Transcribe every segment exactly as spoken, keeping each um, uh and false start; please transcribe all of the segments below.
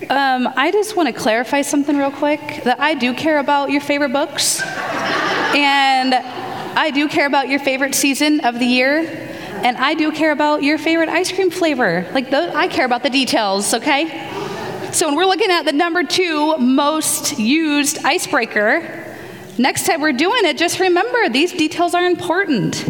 Um, I just want to clarify something real quick, that I do care about your favorite books, and I do care about your favorite season of the year, and I do care about your favorite ice cream flavor. Like, those, I care about the details, okay? So when we're looking at the number two most used icebreaker, next time we're doing it, just remember, these details are important.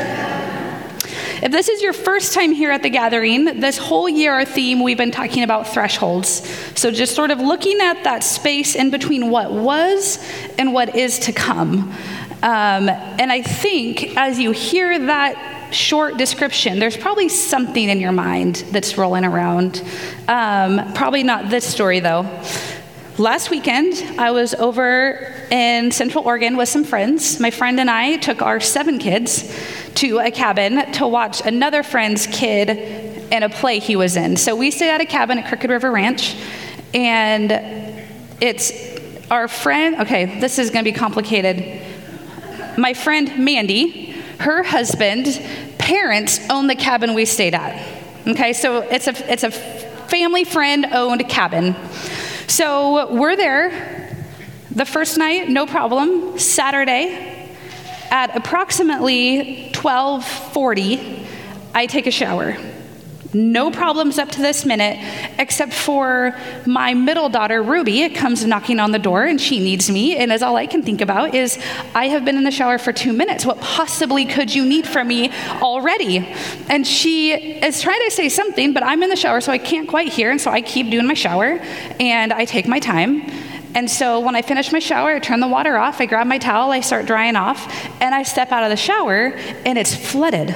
If this is your first time here at the gathering, this whole year our theme, we've been talking about thresholds. So just sort of looking at that space in between what was and what is to come. Um, and I think as you hear that short description, there's probably something in your mind that's rolling around. Um, probably not this story though. Last weekend, I was over in Central Oregon with some friends. My friend and I took our seven kids to a cabin to watch another friend's kid in a play he was in. So we stayed at a cabin at Crooked River Ranch, and it's our friend, okay, this is gonna be complicated. My friend Mandy, her husband, parents own the cabin we stayed at. Okay, so it's a, it's a family friend-owned cabin. So we're there the first night, no problem. Saturday at approximately twelve forty, I take a shower. No problems up to this minute, except for my middle daughter, Ruby, comes knocking on the door and she needs me. And as all I can think about is, I have been in the shower for two minutes. What possibly could you need from me already? And she is trying to say something, but I'm in the shower, so I can't quite hear. And so I keep doing my shower and I take my time. And so when I finish my shower, I turn the water off, I grab my towel, I start drying off, and I step out of the shower and it's flooded.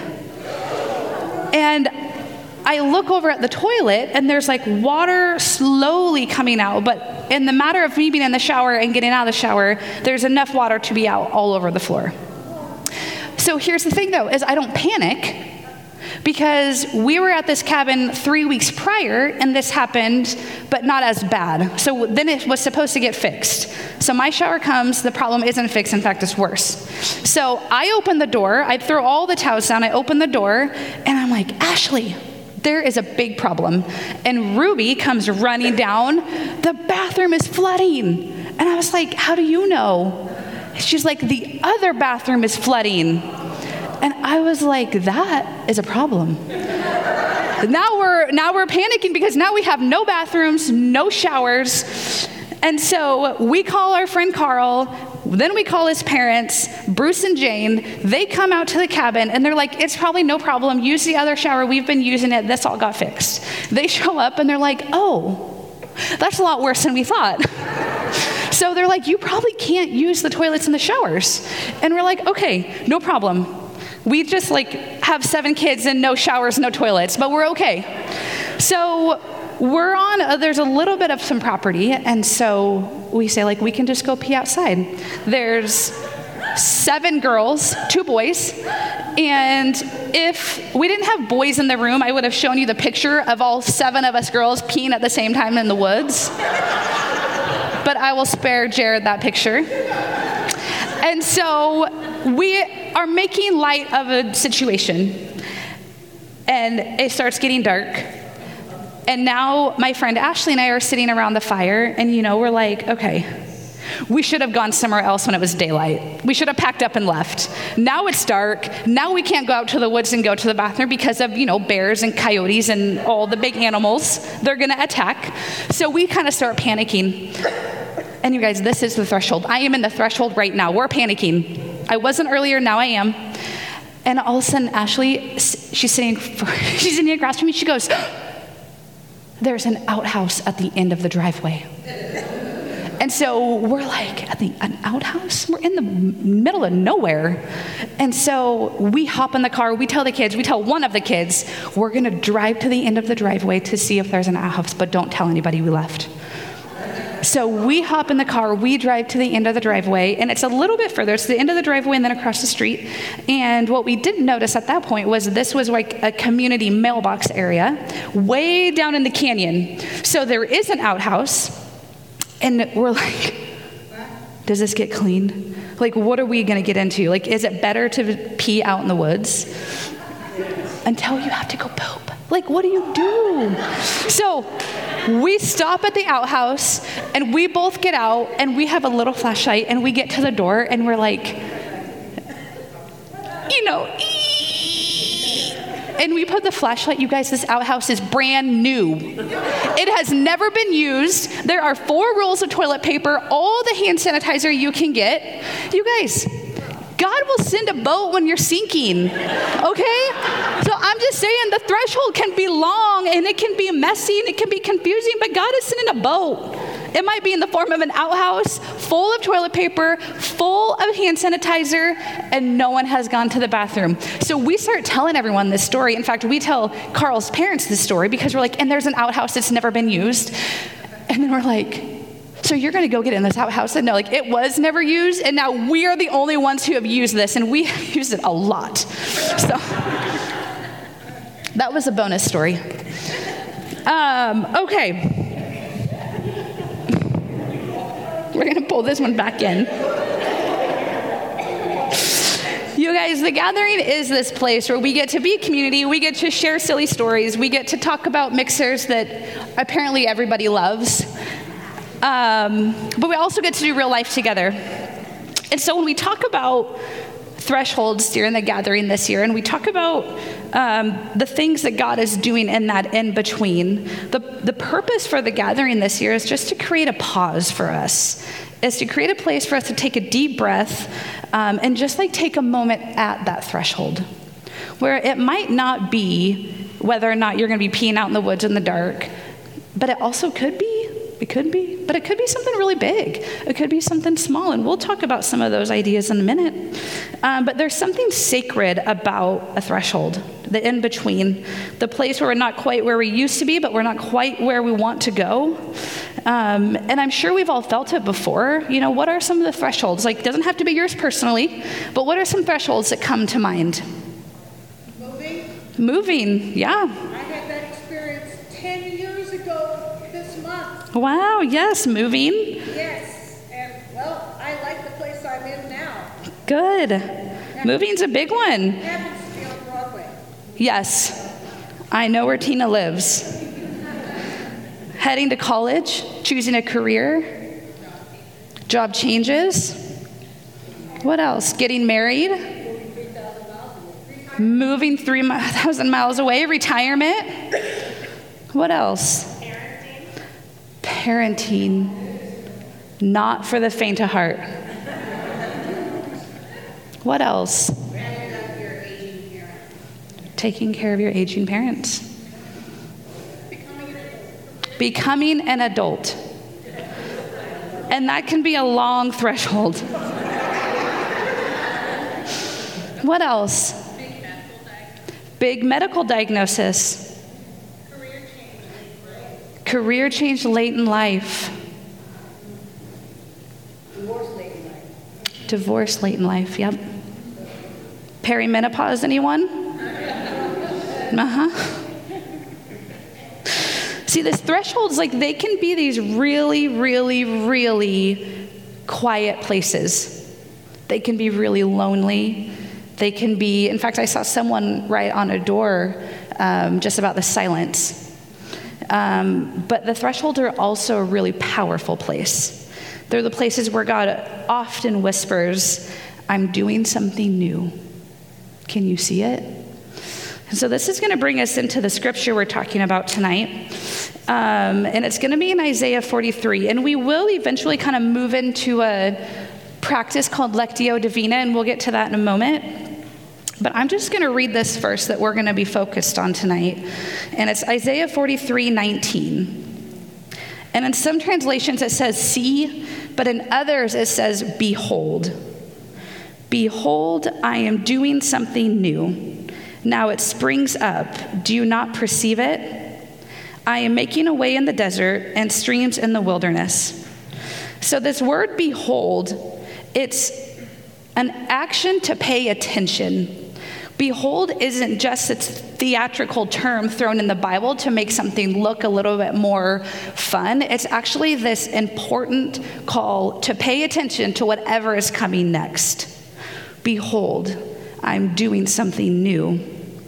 And I look over at the toilet and there's like water slowly coming out, but in the matter of me being in the shower and getting out of the shower, there's enough water to be out all over the floor. So here's the thing though, is I don't panic because we were at this cabin three weeks prior and this happened, but not as bad. So then it was supposed to get fixed. So my shower comes, the problem isn't fixed, in fact, it's worse. So I open the door, I throw all the towels down, I open the door, and I'm like, Ashley, there is a big problem. And Ruby comes running down, the bathroom is flooding. And I was like, how do you know? She's like, the other bathroom is flooding. And I was like, that is a problem. Now we're, now we're panicking because now we have no bathrooms, no showers. And so we call our friend Carl, then we call his parents, Bruce and Jane. They come out to the cabin and they're like, it's probably no problem. Use the other shower. We've been using it. This all got fixed. They show up and they're like, oh, that's a lot worse than we thought. So they're like, you probably can't use the toilets and the showers. And we're like, okay, no problem. We just like have seven kids and no showers, no toilets, but we're okay. So we're on, uh, there's a little bit of some property, and so we say, like, we can just go pee outside. There's seven girls, two boys, and if we didn't have boys in the room, I would have shown you the picture of all seven of us girls peeing at the same time in the woods. But I will spare Jared that picture. And so we are making light of a situation, and it starts getting dark. And now my friend Ashley and I are sitting around the fire, and you know, we're like, okay, we should have gone somewhere else when it was daylight. We should have packed up and left. Now it's dark. Now we can't go out to the woods and go to the bathroom because of, you know, bears and coyotes and all the big animals. They're gonna attack. So we kind of start panicking. And you guys, this is the threshold. I am in the threshold right now. We're panicking. I wasn't earlier, now I am. And all of a sudden, Ashley, she's sitting, she's sitting across from me, she goes, there's an outhouse at the end of the driveway. And so we're like, at the, an outhouse? We're in the middle of nowhere. And so we hop in the car, we tell the kids, we tell one of the kids, we're gonna drive to the end of the driveway to see if there's an outhouse, but don't tell anybody we left. So we hop in the car, we drive to the end of the driveway, and it's a little bit further. It's the end of the driveway and then across the street. And what we didn't notice at that point was this was like a community mailbox area way down in the canyon. So there is an outhouse, and we're like, does this get cleaned? Like, what are we gonna get into? Like, is it better to pee out in the woods until you have to go poop? Like, what do you do? So We stop at the outhouse, and we both get out, and we have a little flashlight, and we get to the door, and we're like, you know, ee. And we put the flashlight. You guys, this outhouse is brand new. It has never been used. There are four rolls of toilet paper, all the hand sanitizer you can get. You guys, God will send a boat when you're sinking, okay? So I'm just saying the threshold can be long and it can be messy and it can be confusing, but God is sending a boat. It might be in the form of an outhouse full of toilet paper, full of hand sanitizer, and no one has gone to the bathroom. So we start telling everyone this story. In fact, we tell Carl's parents this story because we're like, and there's an outhouse that's never been used. And then we're like, so you're going to go get in this outhouse? And no, like it was never used, and now we are the only ones who have used this, and we have used it a lot. So that was a bonus story. Um, okay. We're going to pull this one back in. You guys, the gathering is this place where we get to be a community, we get to share silly stories, we get to talk about mixers that apparently everybody loves. Um, but we also get to do real life together. And so when we talk about thresholds during the gathering this year, and we talk about um, the things that God is doing in that in-between, the, the purpose for the gathering this year is just to create a pause for us, is to create a place for us to take a deep breath um, and just like take a moment at that threshold, where it might not be whether or not you're going to be peeing out in the woods in the dark, but it also could be. It could be, but it could be something really big. It could be something small, and we'll talk about some of those ideas in a minute. Um, but there's something sacred about a threshold, the in-between, the place where we're not quite where we used to be, but we're not quite where we want to go. Um, and I'm sure we've all felt it before. You know, what are some of the thresholds? Like, it doesn't have to be yours personally, but what are some thresholds that come to mind? Moving. Moving, yeah. I had that experience ten years ago this month. Wow, yes, moving. Yes, and well, I like the place I'm in now. Good. Moving's a big one. Happens to be on Broadway. Yes, I know where Tina lives. Heading to college, choosing a career, job changes. What else? Getting married, moving three thousand miles away, retirement. What else? Parenting, not for the faint of heart. What else? Taking care of your aging parents. Becoming an adult. And that can be a long threshold. What else? Big medical diagnosis. Career change late in life. Divorce late in life. Divorce late in life, yep. Perimenopause, anyone? Uh-huh. See, these thresholds, like, they can be these really, really, really quiet places. They can be really lonely. They can be, in fact, I saw someone write on a door um, just about the silence. Um, but the thresholds are also a really powerful place. They're the places where God often whispers, I'm doing something new. Can you see it? And so this is going to bring us into the scripture we're talking about tonight. Um, and it's going to be in Isaiah forty-three. And we will eventually kind of move into a practice called Lectio Divina, and we'll get to that in a moment. But I'm just going to read this verse that we're going to be focused on tonight. And it's Isaiah forty-three nineteen. And in some translations it says, see, but in others it says, behold. Behold, I am doing something new. Now it springs up. Do you not perceive it? I am making a way in the desert and streams in the wilderness. So this word behold, it's an action to pay attention. Behold isn't just a theatrical term thrown in the Bible to make something look a little bit more fun. It's actually this important call to pay attention to whatever is coming next. Behold, I'm doing something new.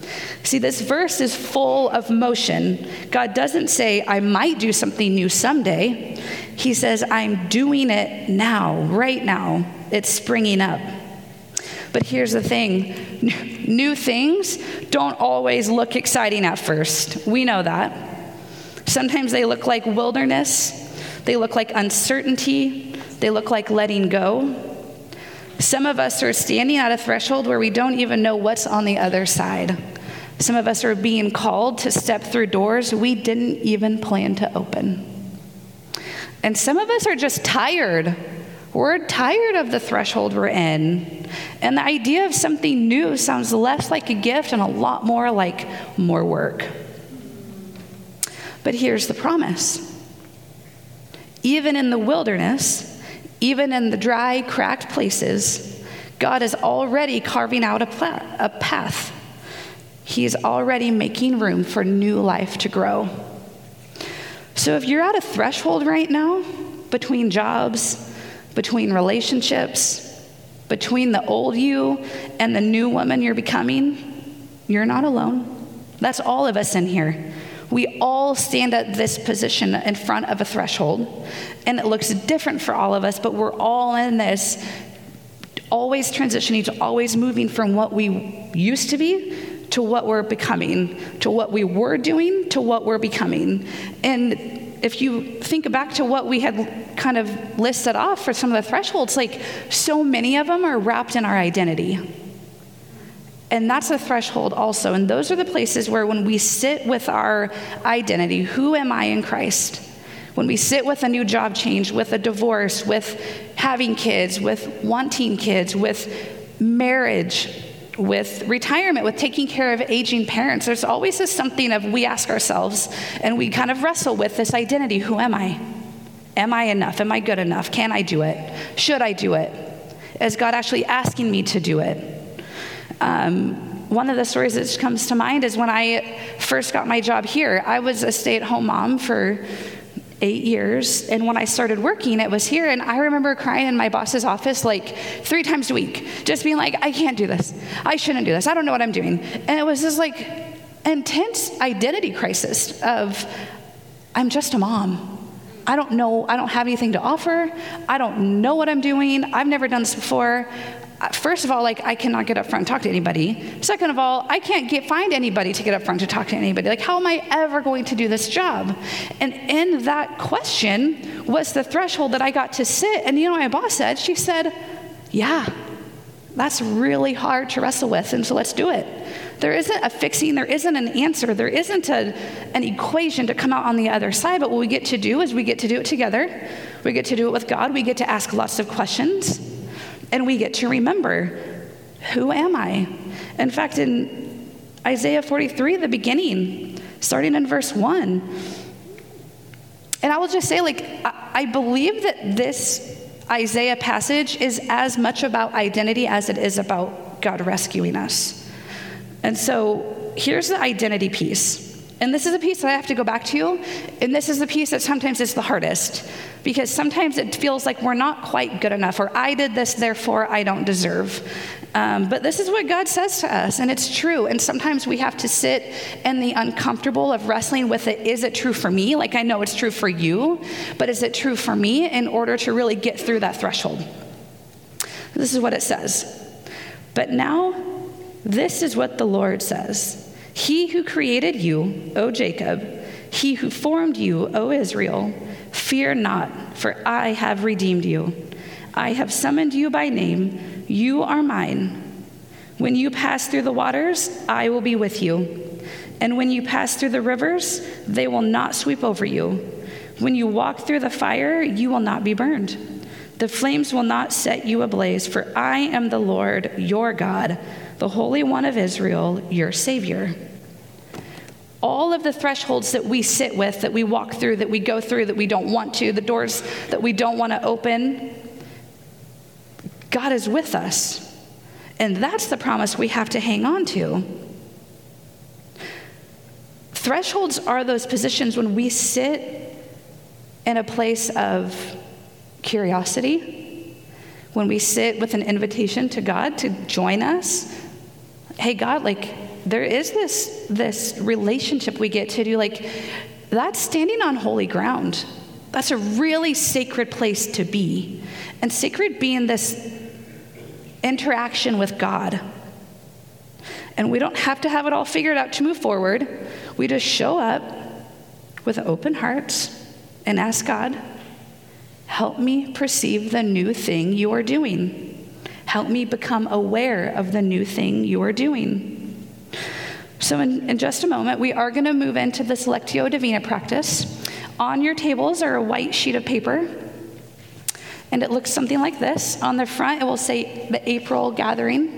See, this verse is full of motion. God doesn't say, I might do something new someday. He says, I'm doing it now, right now. It's springing up. But here's the thing. New things don't always look exciting at first. We know that. Sometimes they look like wilderness. They look like uncertainty. They look like letting go. Some of us are standing at a threshold where we don't even know what's on the other side. Some of us are being called to step through doors we didn't even plan to open. And some of us are just tired. We're tired of the threshold we're in. And the idea of something new sounds less like a gift and a lot more like more work. But here's the promise. Even in the wilderness, even in the dry, cracked places, God is already carving out a, pla- a path. He is already making room for new life to grow. So if you're at a threshold right now, between jobs, between relationships, between the old you and the new woman you're becoming, you're not alone. That's all of us in here. We all stand at this position in front of a threshold, and it looks different for all of us, but we're all in this, always transitioning to always moving from what we used to be to what we're becoming, to what we were doing to what we're becoming. And if you think back to what we had kind of listed off for some of the thresholds, like so many of them are wrapped in our identity. And that's a threshold also. And those are the places where when we sit with our identity, who am I in Christ? When we sit with a new job change, with a divorce, with having kids, with wanting kids, with marriage, with retirement, with taking care of aging parents, there's always this something of we ask ourselves and we kind of wrestle with this identity. Who am I? Am I enough? Am I good enough? Can I do it? Should I do it? Is God actually asking me to do it? Um, one of the stories that comes to mind is when I first got my job here. I was a stay-at-home mom for eight years, and when I started working, it was here, and I remember crying in my boss's office like three times a week, just being like, I can't do this. I shouldn't do this. I don't know what I'm doing. And it was this like intense identity crisis of, I'm just a mom. I don't know. I don't have anything to offer. I don't know what I'm doing. I've never done this before. First of all, like, I cannot get up front and talk to anybody. Second of all, I can't get find anybody to get up front to talk to anybody. Like, how am I ever going to do this job? And in that question was the threshold that I got to sit. And you know what my boss said? She said, yeah, that's really hard to wrestle with, and so let's do it. There isn't a fixing, there isn't an answer, there isn't a, an equation to come out on the other side, but what we get to do is we get to do it together. We get to do it with God. We get to ask lots of questions. And we get to remember, who am I? In fact, in Isaiah forty-three, the beginning, starting in verse one, and I will just say, like, I, I believe that this Isaiah passage is as much about identity as it is about God rescuing us. And so here's the identity piece. And this is a piece that I have to go back to, and this is the piece that sometimes is the hardest, because sometimes it feels like we're not quite good enough, or I did this, therefore I don't deserve. Um, but this is what God says to us, and it's true. And sometimes we have to sit in the uncomfortable of wrestling with it. Is it true for me? Like, I know it's true for you, but is it true for me in order to really get through that threshold? This is what it says. But now, this is what the Lord says. He who created you, O Jacob, he who formed you, O Israel, fear not, for I have redeemed you. I have summoned you by name. You are mine. When you pass through the waters, I will be with you. And when you pass through the rivers, they will not sweep over you. When you walk through the fire, you will not be burned. The flames will not set you ablaze, for I am the Lord, your God, the Holy One of Israel, your Savior. All of the thresholds that we sit with, that we walk through, that we go through, that we don't want to, the doors that we don't want to open, God is with us. And that's the promise we have to hang on to. Thresholds are those positions when we sit in a place of curiosity, when we sit with an invitation to God to join us. Hey, God, like, there is this, this relationship we get to do, like, that's standing on holy ground. That's a really sacred place to be. And sacred being this interaction with God. And we don't have to have it all figured out to move forward. We just show up with open hearts and ask God, help me perceive the new thing you are doing. Help me become aware of the new thing you are doing. So in, in just a moment, we are going to move into this Lectio Divina practice. On your tables are a white sheet of paper, and it looks something like this. On the front, it will say the April gathering.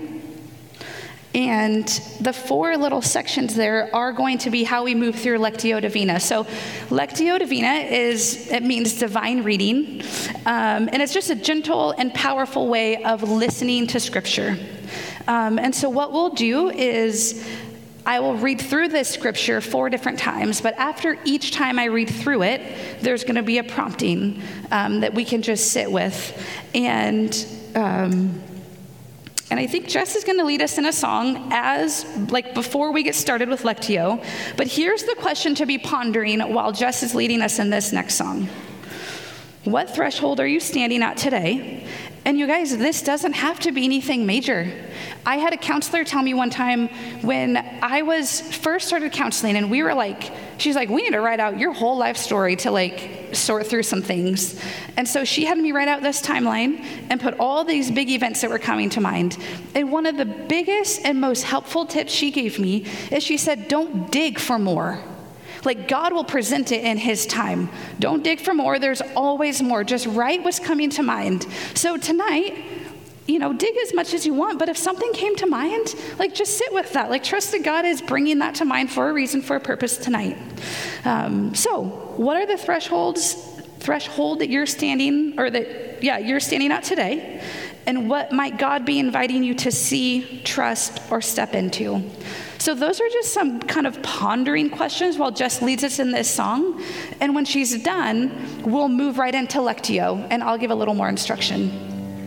And the four little sections there are going to be how we move through Lectio Divina. So Lectio Divina is, it means divine reading. Um, and it's just a gentle and powerful way of listening to Scripture. Um, and so what we'll do is I will read through this Scripture four different times, but after each time I read through it, there's going to be a prompting um, that we can just sit with. And... Um, And I think Jess is going to lead us in a song as, like, before we get started with Lectio. But here's the question to be pondering while Jess is leading us in this next song. What threshold are you standing at today? And you guys, this doesn't have to be anything major. I had a counselor tell me one time when I was first started counseling, and we were like, she's like, we need to write out your whole life story to, like, sort through some things. And so she had me write out this timeline and put all these big events that were coming to mind. And one of the biggest and most helpful tips she gave me is she said, don't dig for more. Like, God will present it in his time. Don't dig for more. There's always more. Just write what's coming to mind. So tonight, you know, dig as much as you want, but if something came to mind, like, just sit with that. Like, trust that God is bringing that to mind for a reason, for a purpose tonight. Um, so what are the thresholds, threshold that you're standing, or that, yeah, you're standing at today? And what might God be inviting you to see, trust, or step into? So those are just some kind of pondering questions while Jess leads us in this song. And when she's done, we'll move right into Lectio, and I'll give a little more instruction.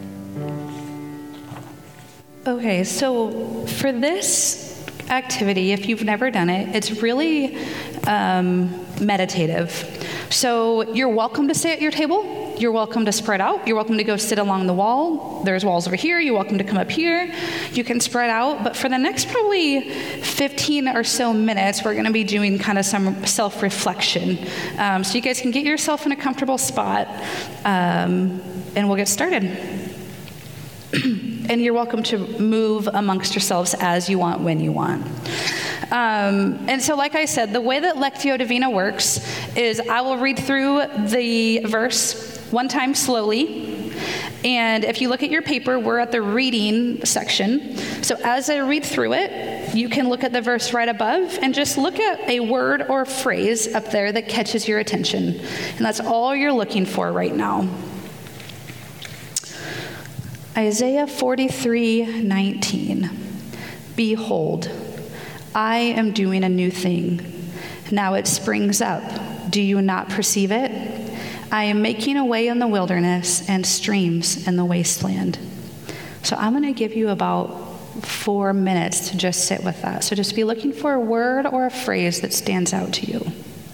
Okay, so for this activity, if you've never done it, it's really um, meditative. So you're welcome to stay at your table. You're welcome to spread out. You're welcome to go sit along the wall. There's walls over here. You're welcome to come up here. You can spread out. But for the next probably fifteen or so minutes, we're going to be doing kind of some self-reflection. Um, so you guys can get yourself in a comfortable spot, um, and we'll get started. And you're welcome to move amongst yourselves as you want, when you want. Um, and so, like I said, the way that Lectio Divina works is I will read through the verse one time slowly. And if you look at your paper, we're at the reading section. So as I read through it, you can look at the verse right above and just look at a word or phrase up there that catches your attention. And that's all you're looking for right now. Isaiah forty-three nineteen. Behold, I am doing a new thing. Now it springs up. Do you not perceive it? I am making a way in the wilderness and streams in the wasteland. So I'm going to give you about four minutes to just sit with that. So just be looking for a word or a phrase that stands out to you.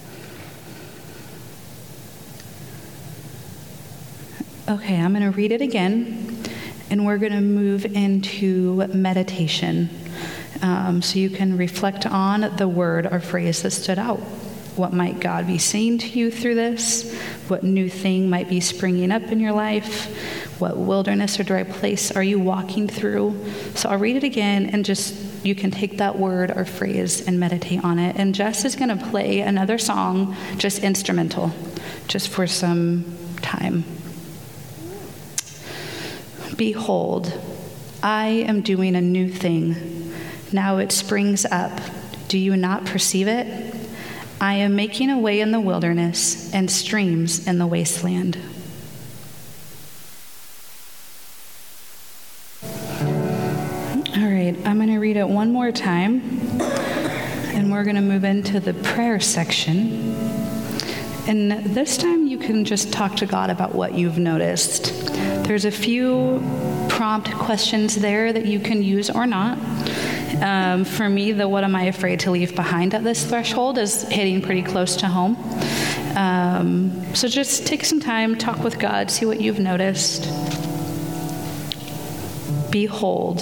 Okay, I'm going to read it again. And we're going to move into meditation. Um, so you can reflect on the word or phrase that stood out. What might God be saying to you through this? What new thing might be springing up in your life? What wilderness or dry place are you walking through? So I'll read it again, and just you can take that word or phrase and meditate on it. And Jess is going to play another song, just instrumental, just for some time. Behold, I am doing a new thing. Now it springs up. Do you not perceive it? I am making a way in the wilderness and streams in the wasteland. All right, I'm going to read it one more time, and we're going to move into the prayer section. And this time you can just talk to God about what you've noticed. There's a few prompt questions there that you can use or not. Um, for me, the what am I afraid to leave behind at this threshold is hitting pretty close to home. Um, so just take some time, talk with God, see what you've noticed. Behold,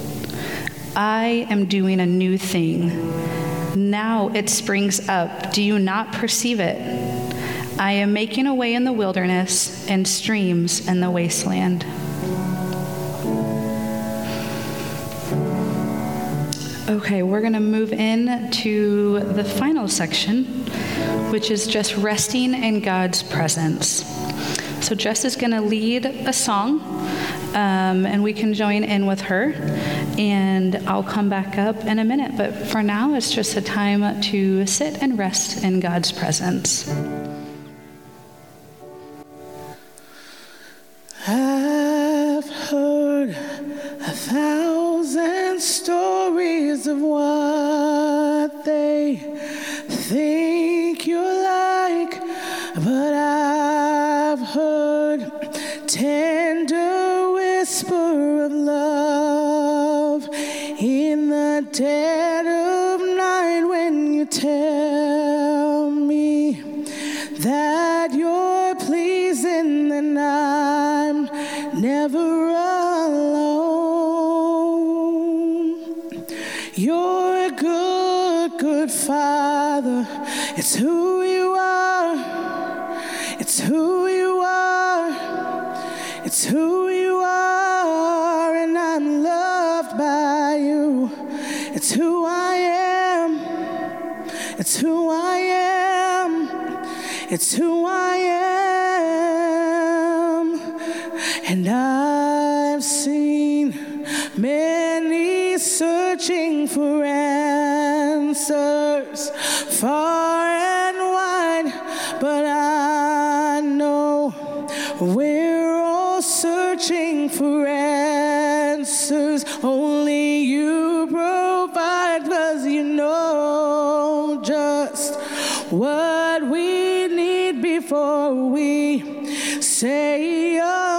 I am doing a new thing. Now it springs up. Do you not perceive it? I am making a way in the wilderness and streams in the wasteland. Okay, we're going to move in to the final section, which is just resting in God's presence. So Jess is going to lead a song, um, and we can join in with her, and I'll come back up in a minute. But for now, it's just a time to sit and rest in God's presence. I've heard a thousand stories of what they think you're like, but I've heard tender whisper of love in the dead of night when you tell me that you're pleasing and I'm never alone. You're a good, good Father. It's who you are. It's who you are. It's who you are, and I'm loved by you. It's who I am. It's who I am. It's who I am. And I've seen many searching for answers far and wide, but I know we're all searching for answers. Only you provide, 'cause you know just what we need before we say a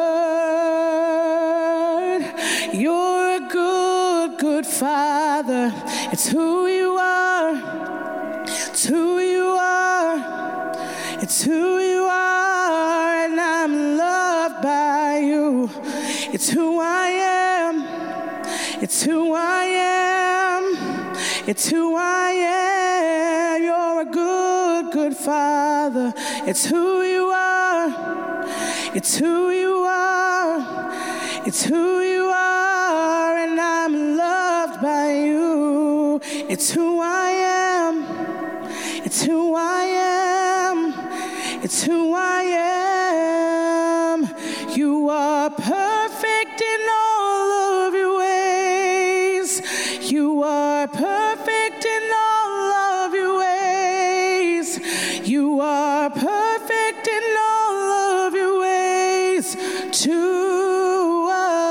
word. You're a good, good Father. It's who you are. It's who you are. It's who you are, and I'm loved by you. It's who I am. It's who I am. It's who I am. You're a good, good Father. It's who you are. It's who you are. It's who you are, and I'm loved by you. It's who I am. It's who I am. It's who I am. You are perfect in all of your ways. You are perfect in all of your ways. You are perfect in all of your ways to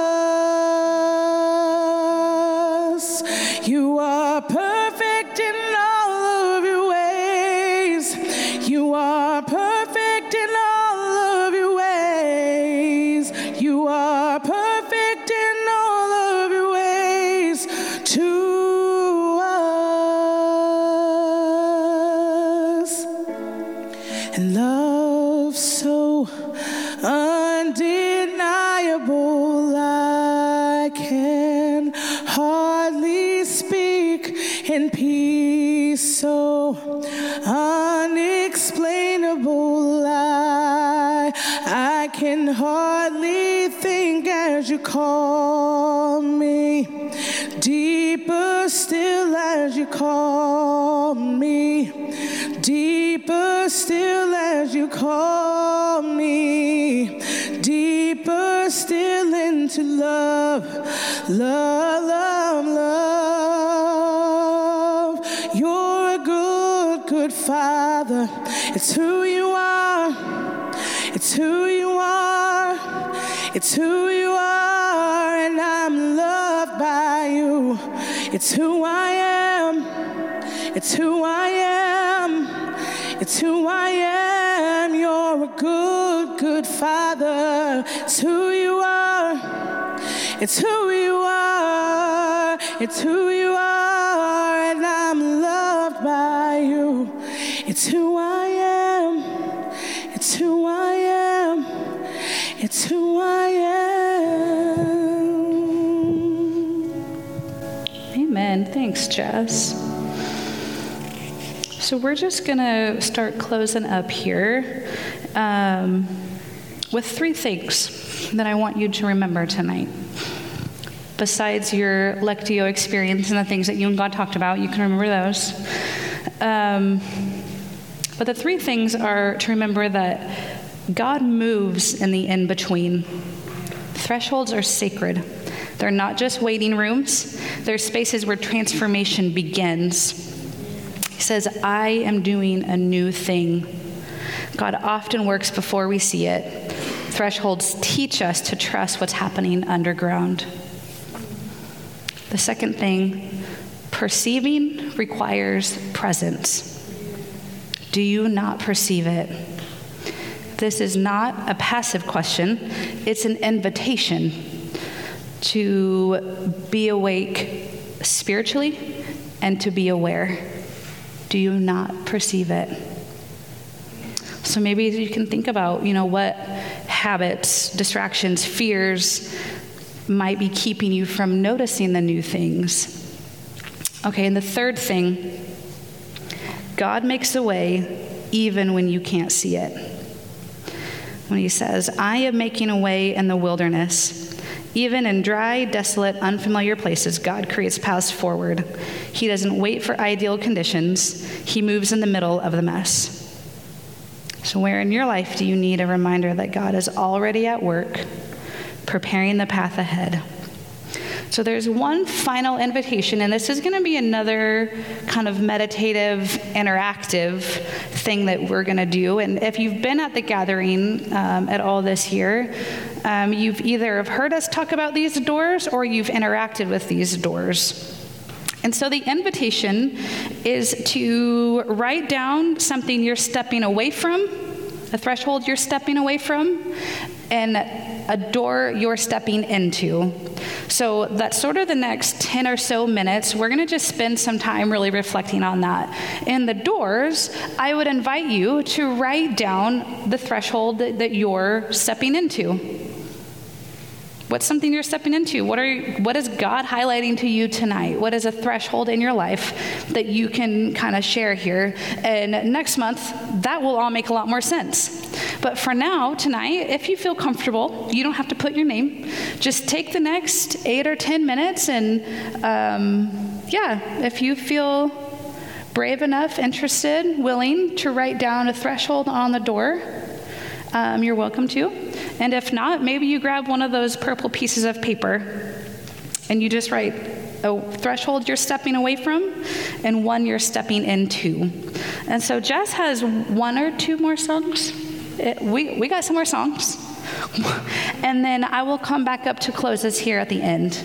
us. You are perfect in all of your ways. You are perfect in all of your ways. You are perfect in all of your ways to us. And love so undeniable, I can hardly speak, and peace so unexplainable, I, I can hardly think as you call me, deeper still as you call me, deeper still as you call me, deeper still into love, love, love, love. You're a good, good Father. It's who you are. It's who you are. It's who you are, and I'm loved by you. It's who I am. It's who I am. It's who I am. You're a good, good Father. It's who you are. It's who you are. It's who you are, and I'm loved by you. It's who I am. It's who I am. It's who I am. Amen. Thanks, Jess. So we're just going to start closing up here um, with three things that I want you to remember tonight. Besides your Lectio experience and the things that you and God talked about, you can remember those. Um, but the three things are to remember that God moves in the in-between. Thresholds are sacred. They're not just waiting rooms. They're spaces where transformation begins. He says, I am doing a new thing. God often works before we see it. Thresholds teach us to trust what's happening underground. The second thing, perceiving requires presence. Do you not perceive it? This is not a passive question. It's an invitation to be awake spiritually and to be aware. Do you not perceive it? So maybe you can think about, you know, what habits, distractions, fears might be keeping you from noticing the new things. Okay, and the third thing, God makes a way even when you can't see it. When he says, I am making a way in the wilderness. Even in dry, desolate, unfamiliar places, God creates paths forward. He doesn't wait for ideal conditions. He moves in the middle of the mess. So where in your life do you need a reminder that God is already at work, preparing the path ahead? So there's one final invitation, and this is going to be another kind of meditative, interactive thing that we're going to do. And if you've been at the gathering um, at all this year, um, you've either have heard us talk about these doors or you've interacted with these doors. And so the invitation is to write down something you're stepping away from, a threshold you're stepping away from, and a door you're stepping into. So that's sort of the next ten or so minutes. We're going to just spend some time really reflecting on that. In the doors, I would invite you to write down the threshold that, that you're stepping into. What's something you're stepping into? What are what is God highlighting to you tonight? What is a threshold in your life that you can kind of share here? And next month, that will all make a lot more sense. But for now, tonight, if you feel comfortable, you don't have to put your name. Just take the next eight or ten minutes and, um, yeah, if you feel brave enough, interested, willing to write down a threshold on the door, um, you're welcome to. And if not, maybe you grab one of those purple pieces of paper and you just write a threshold you're stepping away from and one you're stepping into. And so Jess has one or two more songs. It, we, we got some more songs. And then I will come back up to close us here at the end.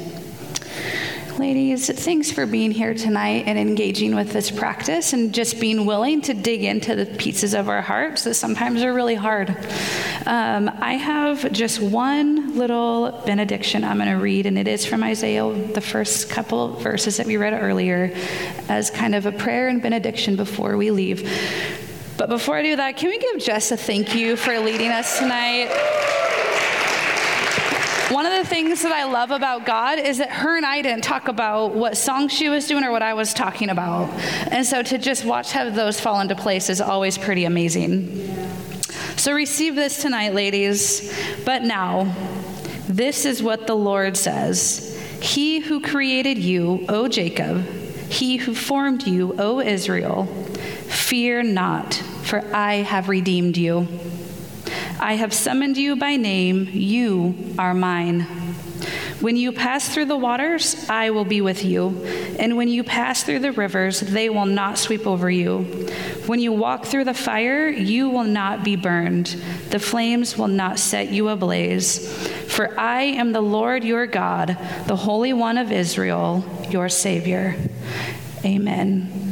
Ladies, thanks for being here tonight and engaging with this practice and just being willing to dig into the pieces of our hearts that sometimes are really hard. Um, I have just one little benediction I'm going to read, and it is from Isaiah, the first couple verses that we read earlier, as kind of a prayer and benediction before we leave. But before I do that, can we give Jess a thank you for leading us tonight? One of the things that I love about God is that her and I didn't talk about what song she was doing or what I was talking about. And so to just watch how those fall into place is always pretty amazing. So receive this tonight, ladies. But now, this is what the Lord says. He who created you, O Jacob, he who formed you, O Israel, fear not, for I have redeemed you. I have summoned you by name, you are mine. When you pass through the waters, I will be with you. And when you pass through the rivers, they will not sweep over you. When you walk through the fire, you will not be burned. The flames will not set you ablaze. For I am the Lord your God, the Holy One of Israel, your Savior. Amen.